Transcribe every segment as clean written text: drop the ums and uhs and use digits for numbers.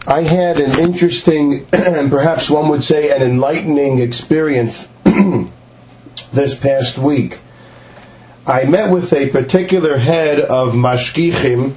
I had an interesting, and perhaps one would say an enlightening experience this past week. I met with a particular head of mashgichim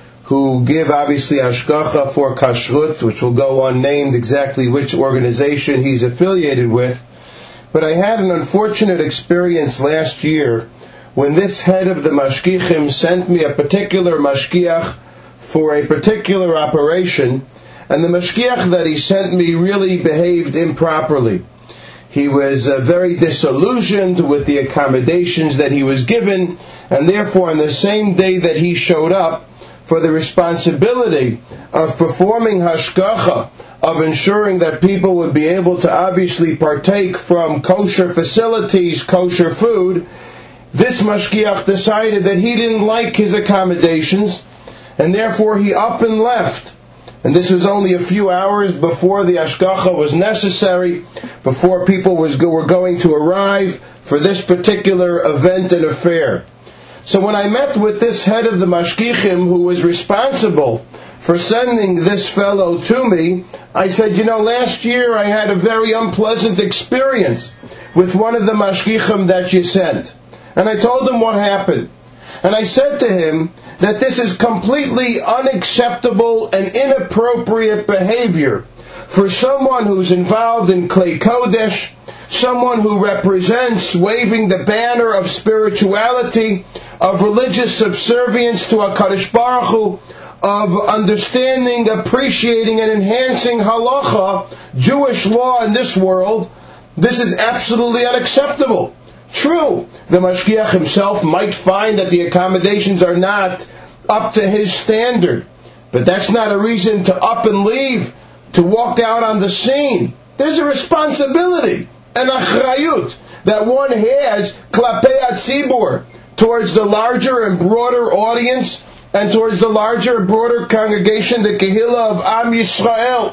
who give obviously hashgacha for kashrut, which will go unnamed exactly which organization he's affiliated with. But I had an unfortunate experience last year when this head of the mashgichim sent me a particular mashgiach for a particular operation, and the mashgiach that he sent me really behaved improperly. He was very disillusioned with the accommodations that he was given, and therefore on the same day that he showed up for the responsibility of performing hashgacha, of ensuring that people would be able to obviously partake from kosher facilities, kosher food, this mashgiach decided that he didn't like his accommodations, and therefore he up and left. And this was only a few hours before the hashgacha was necessary, before people were going to arrive for this particular event and affair. So when I met with this head of the mashgichim who was responsible for sending this fellow to me, I said, last year I had a very unpleasant experience with one of the mashgichim that you sent. And I told him what happened. And I said to him that this is completely unacceptable and inappropriate behavior for someone who's involved in Klei Kodesh, someone who represents waving the banner of spirituality, of religious subservience to HaKadosh Baruch Hu, of understanding, appreciating, and enhancing halacha, Jewish law in this world. This is absolutely unacceptable. True, the mashgiach himself might find that the accommodations are not up to his standard, but that's not a reason to up and leave, to walk out on the scene. There's a responsibility, an achrayut, that one has klapei hatzibur, towards the larger and broader audience, and towards the larger and broader congregation, the Kehillah of Am Yisrael.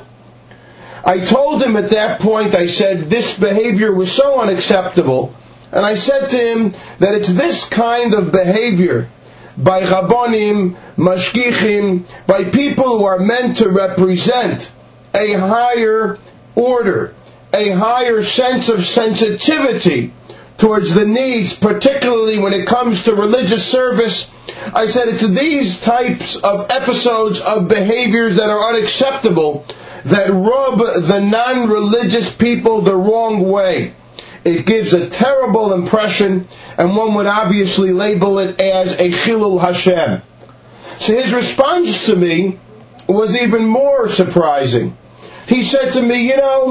I told him at that point, I said, this behavior was so unacceptable. And I said to him that it's this kind of behavior by Rabbonim, Mashgichim, by people who are meant to represent a higher order, a higher sense of sensitivity towards the needs, particularly when it comes to religious service. I said it's these types of episodes of behaviors that are unacceptable that rub the non-religious people the wrong way. It gives a terrible impression, and one would obviously label it as a Chilul Hashem. So his response to me was even more surprising. He said to me,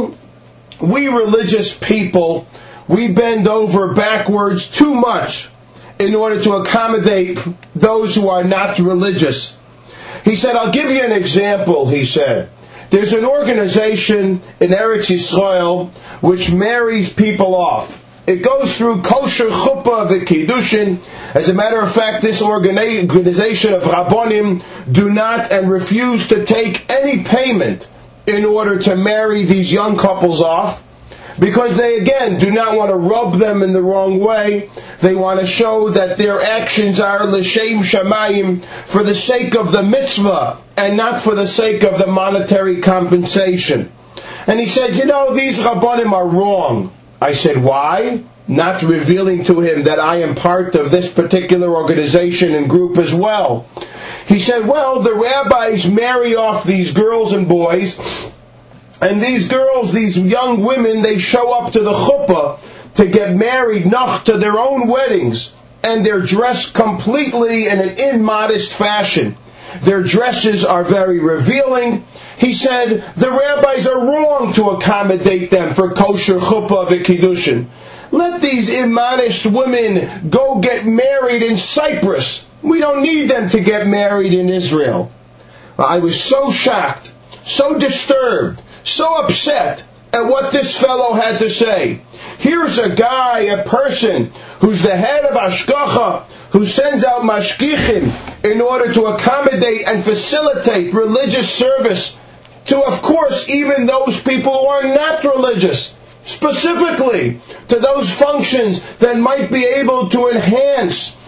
we religious people, we bend over backwards too much in order to accommodate those who are not religious. He said, I'll give you an example, he said. There's an organization in Eretz Yisrael which marries people off. It goes through kosher chuppah v'kiddushin. As a matter of fact, this organization of Rabbonim do not and refuse to take any payment in order to marry these young couples off, because they, again, do not want to rub them in the wrong way. They want to show that their actions are l'shem shamayim, for the sake of the mitzvah, and not for the sake of the monetary compensation. And he said, these Rabbonim are wrong. I said, why? Not revealing to him that I am part of this particular organization and group as well. He said, well, the rabbis marry off these girls and boys, and these girls, these young women, they show up to the chuppah to get married, nach, to their own weddings, and they're dressed completely in an immodest fashion. Their dresses are very revealing. He said, the rabbis are wrong to accommodate them for kosher chuppah v'kiddushin. Let these immodest women go get married in Cyprus. We don't need them to get married in Israel. I was so shocked, so disturbed, so upset at what this fellow had to say. Here's a guy, a person, who's the head of Hashgacha, who sends out mashgichim in order to accommodate and facilitate religious service to, of course, even those people who are not religious, specifically to those functions that might be able to enhance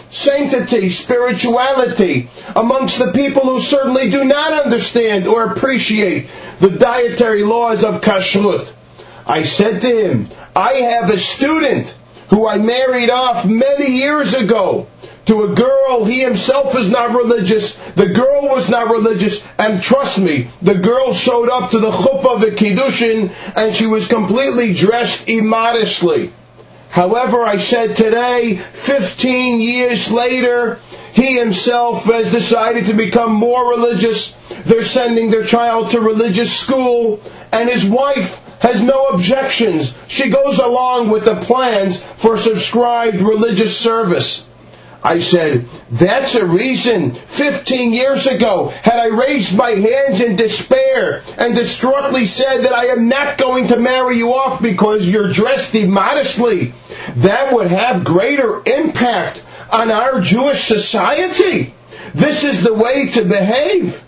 sanctity, spirituality amongst the people who certainly do not understand or appreciate the dietary laws of kashrut. I said to him, I have a student who I married off many years ago to a girl. He himself is not religious. The girl was not religious. And trust me, the girl showed up to the chuppah v'kiddushin and she was completely dressed immodestly. However, I said today, 15 years later, he himself has decided to become more religious. They're sending their child to religious school, and his wife has no objections. She goes along with the plans for subscribed religious service. I said, that's a reason 15 years ago, had I raised my hands in despair and distraughtly said that I am not going to marry you off because you're dressed immodestly, that would have greater impact on our Jewish society. This is the way to behave.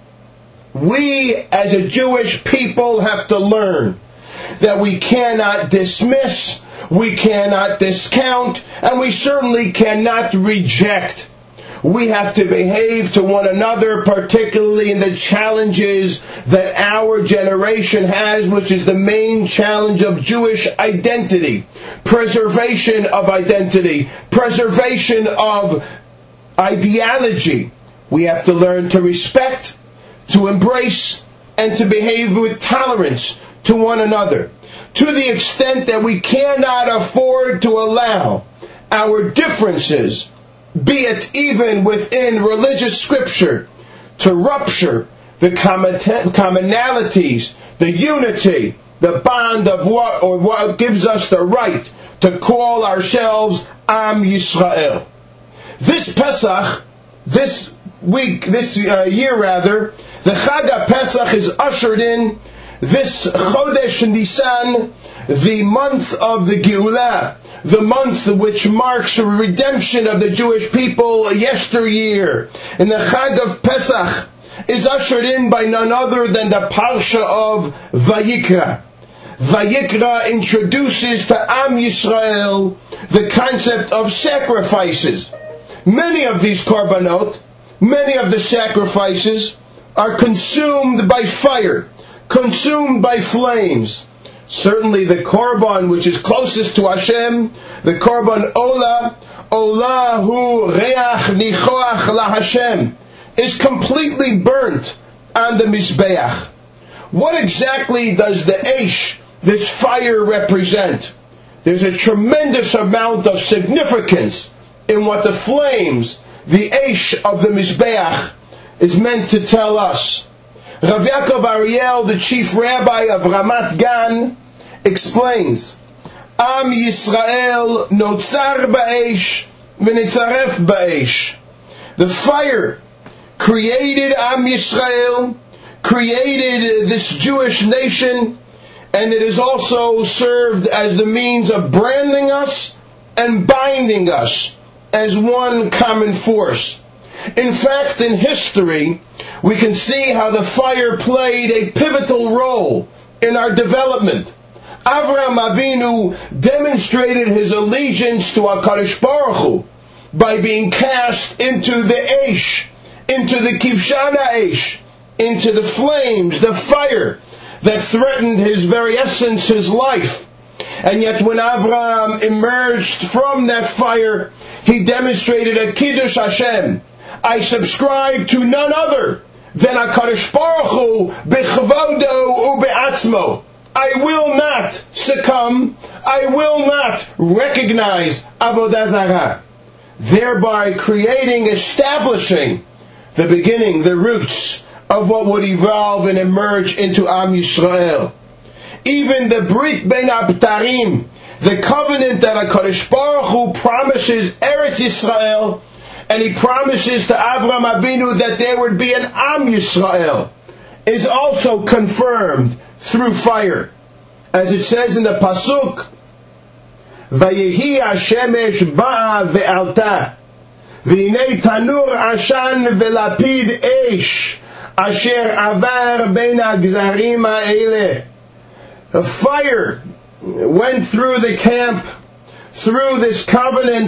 We as a Jewish people have to learn that we cannot dismiss, we cannot discount, and we certainly cannot reject. We have to behave to one another, particularly in the challenges that our generation has, which is the main challenge of Jewish identity, preservation of identity, preservation of ideology. We have to learn to respect, to embrace, and to behave with tolerance to one another, to the extent that we cannot afford to allow our differences, be it even within religious scripture, to rupture the commonalities, the unity, the bond of what gives us the right to call ourselves Am Yisrael. This Pesach, this year, the Chag Pesach is ushered in this Chodesh Nisan, the month of the Geulah, the month which marks the redemption of the Jewish people yesteryear. And the Chag of Pesach is ushered in by none other than the Parsha of Vayikra. Vayikra introduces to Am Yisrael the concept of sacrifices. Many of these korbanot, many of the sacrifices, are consumed by fire, consumed by flames. Certainly the korban which is closest to Hashem, the korban Olah hu reach nichoach la Hashem, is completely burnt on the Mizbeach. What exactly does the Eish, this fire, represent? There's a tremendous amount of significance in what the flames, the Eish of the Mizbeach, is meant to tell us. Rav Yaakov Ariel, the chief rabbi of Ramat Gan, explains, Am Yisrael notzar ba'esh v'nitzaref ba'esh. The fire created Am Yisrael, created this Jewish nation, and it is also served as the means of branding us and binding us as one common force. In fact, in history, we can see how the fire played a pivotal role in our development. Avraham Avinu demonstrated his allegiance to HaKadosh Baruch Hu by being cast into the Eish, into the Kivshana Eish, into the flames, the fire that threatened his very essence, his life. And yet when Avraham emerged from that fire, he demonstrated a Kiddush Hashem. I subscribe to none other than HaKadosh Baruch Hu b'chavodo u'be'atzmo. I will not succumb. I will not recognize Avodah Zarah, thereby establishing the beginning, the roots of what would evolve and emerge into Am Yisrael. Even the Brit Bein Abtarim, the covenant that HaKadosh Baruch Hu promises Eretz Yisrael, and he promises to Avraham Avinu that there would be an Am Yisrael, is also confirmed through fire. As it says in the Pasuk, Vayehi Hashemesh ba'a ve'alta, v'hinei tanur ashan ve'lapid eish, asher avar bein ha'gzarim ha'eleh. The fire went through the camp, through this covenant,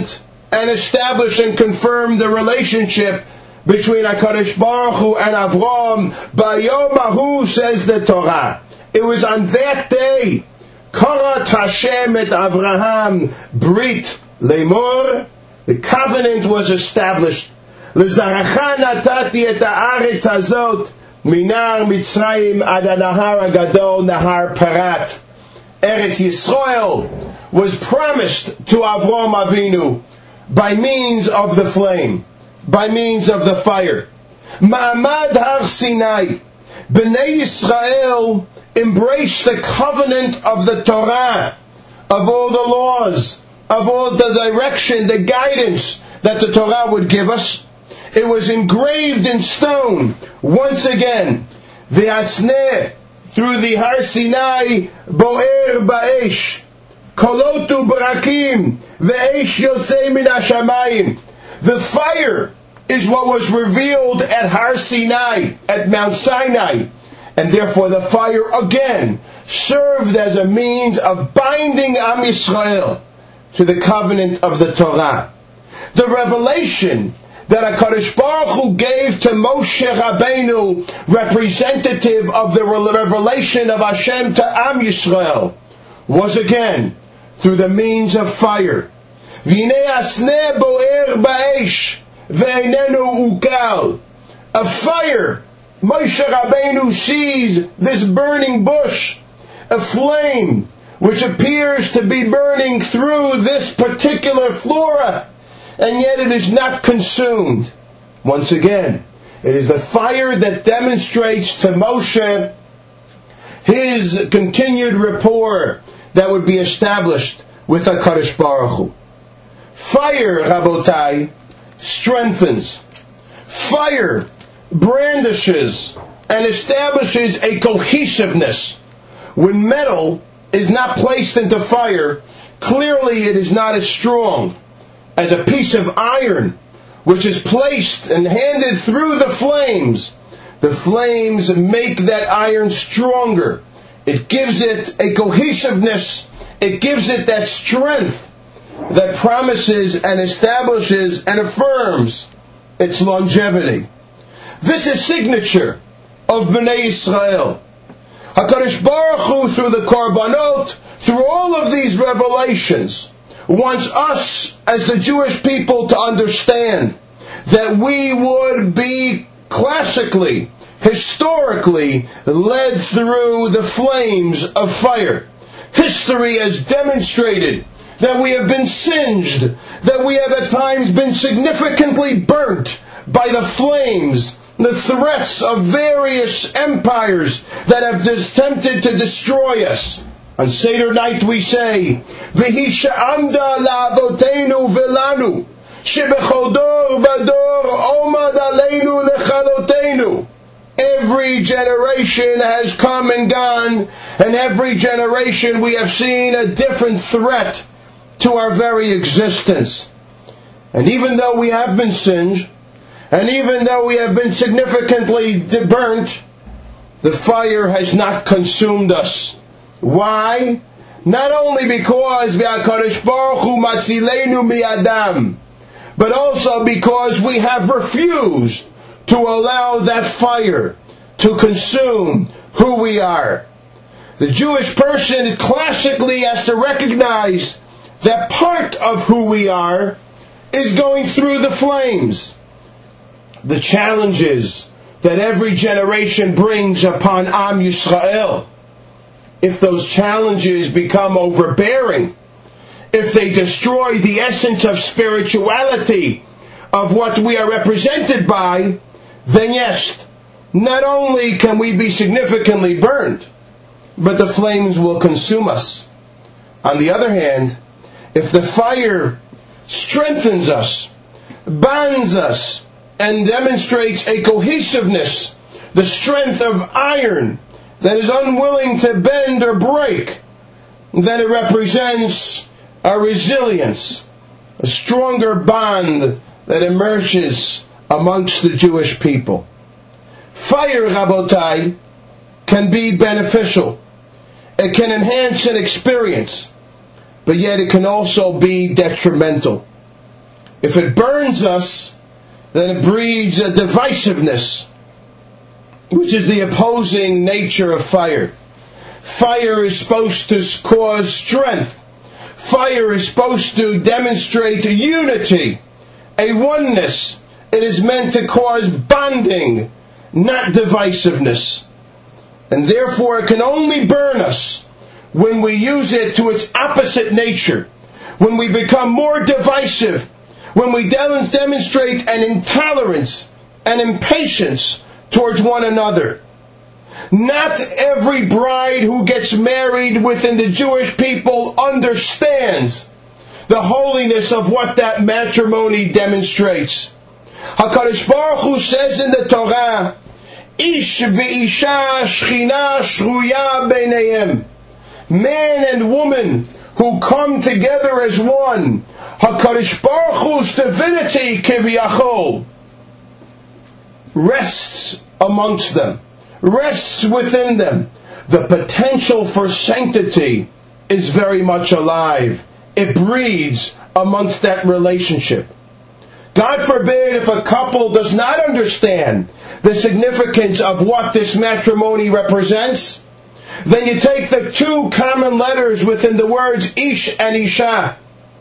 and establish and confirm the relationship between HaKadosh Baruch Hu and Avram. Bayom Ahu, says the Torah. It was on that day, Karat Hashem et Avraham Brit Lemor, the covenant was established. L'zaracha natati et haaretz hazot minar Mitzrayim ad hanahar hagadol nahar Parat. Eretz Yisrael was promised to Avram Avinu by means of the flame, by means of the fire. Ma'amad Har Sinai. Bnei Yisrael embraced the covenant of the Torah, of all the laws, of all the direction, the guidance that the Torah would give us. It was engraved in stone once again. V'asneh, through the Har Sinai, bo'er ba'esh, kolotu barakim, ve'esh yotzei min hashamayim. The fire is what was revealed at Har Sinai, at Mount Sinai. And therefore the fire again served as a means of binding Am Yisrael to the covenant of the Torah. The revelation that HaKadosh Baruch Hu gave to Moshe Rabbeinu, representative of the revelation of Hashem to Am Yisrael, was again through the means of fire. V'nei asneh bo'er ba'esh ve'einenu ukal. A fire. Moshe Rabbeinu sees this burning bush, a flame, which appears to be burning through this particular flora, and yet it is not consumed. Once again, it is the fire that demonstrates to Moshe his continued rapport that would be established with HaKadosh Baruch Hu. Fire, Rabotai, strengthens. Fire brandishes and establishes a cohesiveness. When metal is not placed into fire, clearly it is not as strong as a piece of iron which is placed and handed through the flames. The flames make that iron stronger. It gives it a cohesiveness. It gives it that strength that promises and establishes and affirms its longevity. This is signature of Bnei Yisrael. HaKadosh Baruch Hu, through the Korbanot, through all of these revelations, wants us as the Jewish people to understand that we would be classically, historically, led through the flames of fire. History has demonstrated that we have been singed, that we have at times been significantly burnt by the flames, the threats of various empires that have attempted to destroy us. On Seder night we say, V'hi she'amda la'avoteinu v'lanu, she'bechol dor v'dor omad aleinu lechalotenu. Every generation has come and gone, and every generation we have seen a different threat to our very existence. And even though we have been singed, and even though we have been significantly burnt, the fire has not consumed us. Why? Not only because v'HaKadosh Baruch Hu matzilenu mi'adam, but also because we have refused to allow that fire to consume who we are. The Jewish person classically has to recognize that part of who we are is going through the flames. The challenges that every generation brings upon Am Yisrael, if those challenges become overbearing, if they destroy the essence of spirituality of what we are represented by, then yes, not only can we be significantly burned, but the flames will consume us. On the other hand, if the fire strengthens us, bonds us, and demonstrates a cohesiveness, the strength of iron that is unwilling to bend or break, then it represents a resilience, a stronger bond that emerges amongst the Jewish people. Fire, Rabotai, can be beneficial. It can enhance an experience, but yet it can also be detrimental. If it burns us, then it breeds a divisiveness, which is the opposing nature of fire. Fire is supposed to cause strength. Fire is supposed to demonstrate a unity, a oneness. It is meant to cause bonding, not divisiveness. And therefore it can only burn us when we use it to its opposite nature, when we become more divisive, when we demonstrate an intolerance, an impatience towards one another. Not every bride who gets married within the Jewish people understands the holiness of what that matrimony demonstrates. HaKadosh Baruch Hu says in the Torah, Ish v'isha shchina shruya b'neihem. Man and woman who come together as one. HaKadosh Baruch Hu's divinity, kiviyachol, rests amongst them, rests within them. The potential for sanctity is very much alive. It breeds amongst that relationship. God forbid if a couple does not understand the significance of what this matrimony represents, then you take the two common letters within the words Ish and Isha.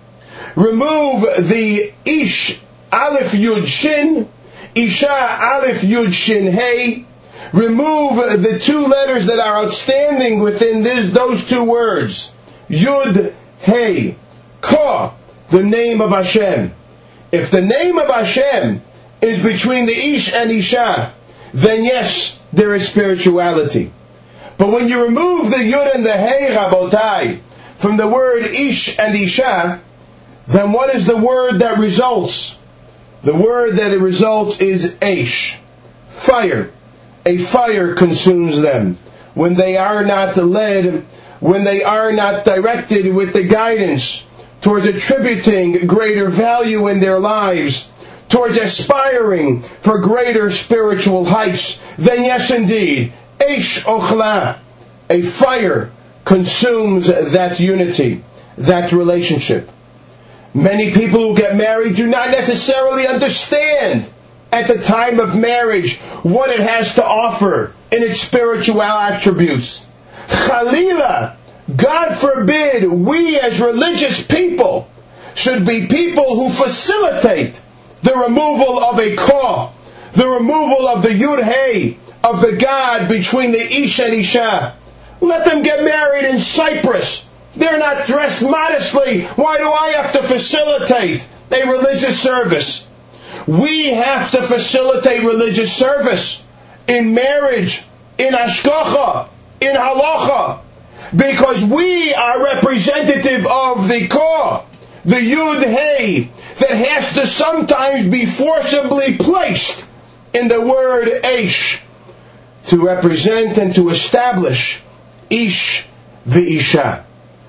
Remove the Ish, Aleph Yud Shin, Isha, Aleph Yud Shin Hey. Remove the two letters that are outstanding within those two words. Yud, Hey, Ka, the name of Hashem. If the name of Hashem is between the Ish and Isha, then yes, there is spirituality. But when you remove the Yud and the Hey, Rabotai, from the word Ish and Isha, then what is the word that results? The word that it results is Eish, fire. A fire consumes them. When they are not led, when they are not directed with the guidance towards attributing greater value in their lives, towards aspiring for greater spiritual heights, then yes indeed, Eish Ochla, a fire consumes that unity, that relationship. Many people who get married do not necessarily understand at the time of marriage what it has to offer in its spiritual attributes. Chalila, God forbid, we as religious people should be people who facilitate the removal of a Ka, the removal of the Yud Hey, of the God between the Ish and Isha. Let them get married in Cyprus. They're not dressed modestly. Why do I have to facilitate a religious service? We have to facilitate religious service in marriage, in Hashgacha, in Halacha, because we are representative of the Ka, the Yud Hey, that has to sometimes be forcibly placed in the word Eish to represent and to establish Ish v'Isha.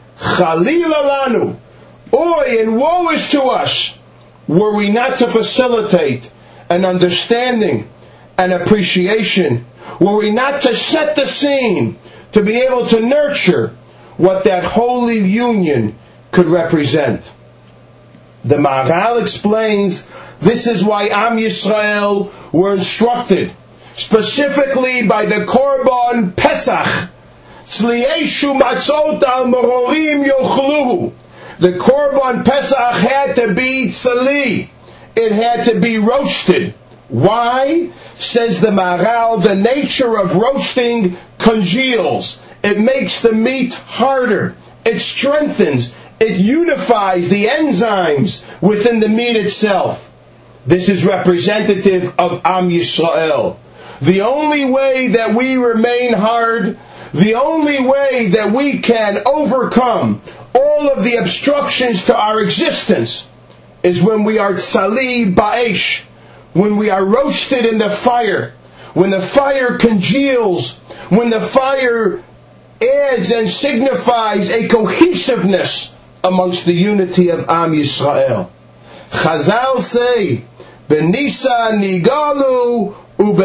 Chalila lanu, oy, and woe is to us, were we not to facilitate an understanding, an appreciation, were we not to set the scene, to be able to nurture what that holy union could represent. The Maharal explains this is why Am Yisrael were instructed specifically by the Korban Pesach. Tzlieshu matzot al mororim yochluhu. The Korban Pesach had to be tzali. It had to be roasted. Why? Says the Maharal, the nature of roasting congeals. It makes the meat harder. It strengthens. It unifies the enzymes within the meat itself. This is representative of Am Yisrael. The only way that we remain hard, the only way that we can overcome all of the obstructions to our existence is when we are tzali ba'esh, when we are roasted in the fire, when the fire congeals, when the fire adds and signifies a cohesiveness amongst the unity of Am Yisrael. Chazal say, B'Nisan nigalu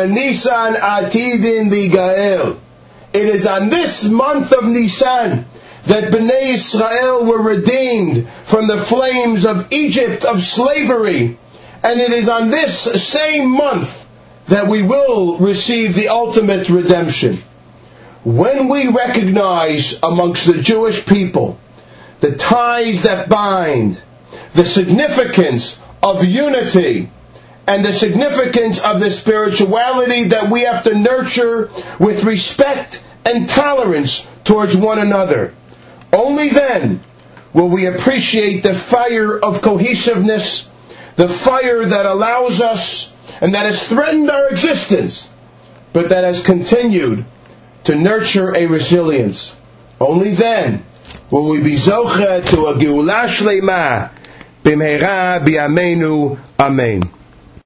u'B'Nisan atidin ligael. It is on this month of Nisan that Bnei Israel were redeemed from the flames of Egypt, of slavery. And it is on this same month that we will receive the ultimate redemption. When we recognize amongst the Jewish people the ties that bind, the significance of unity, and the significance of the spirituality that we have to nurture with respect and tolerance towards one another, only then will we appreciate the fire of cohesiveness, the fire that allows us and that has threatened our existence, but that has continued to nurture a resilience. Only then will we be zoche to a geula shleima b'mehera b'yameinu. Amen.